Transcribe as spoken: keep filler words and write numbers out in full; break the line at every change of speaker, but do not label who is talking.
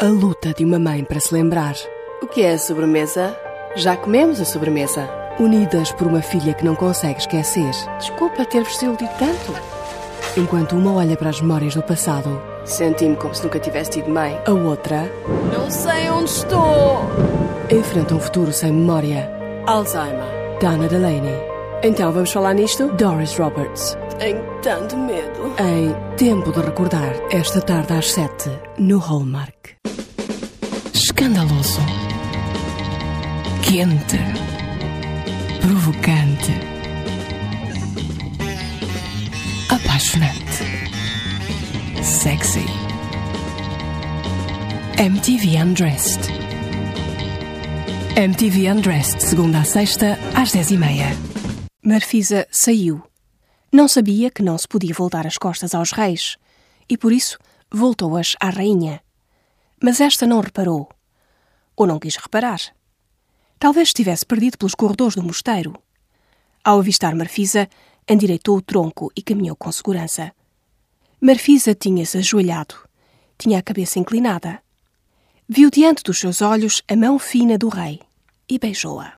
A luta de uma mãe para se lembrar.
O que é a sobremesa? Já comemos a sobremesa.
Unidas por uma filha que não consegue esquecer.
Desculpa ter-vos desiludido tanto.
Enquanto uma olha para as memórias do passado,
senti-me como se nunca tivesse tido mãe.
A outra...
não sei onde estou.
Enfrenta um futuro sem memória.
Alzheimer.
Dana Delaney.
Então vamos falar nisto?
Doris Roberts.
Tenho tanto medo.
Em Tempo de Recordar, esta tarde às sete, no Hallmark. Escandaloso. Quente. Provocante. Apaixonante. Sexy. M T V Undressed. M T V Undressed, segunda a sexta, às dez e meia.
Marfisa saiu. Não sabia que não se podia voltar as costas aos reis, e por isso voltou-as à rainha. Mas esta não reparou. Ou não quis reparar. Talvez estivesse perdido pelos corredores do mosteiro. Ao avistar Marfisa, endireitou o tronco e caminhou com segurança. Marfisa tinha-se ajoelhado. Tinha a cabeça inclinada. Viu diante dos seus olhos a mão fina do rei e beijou-a.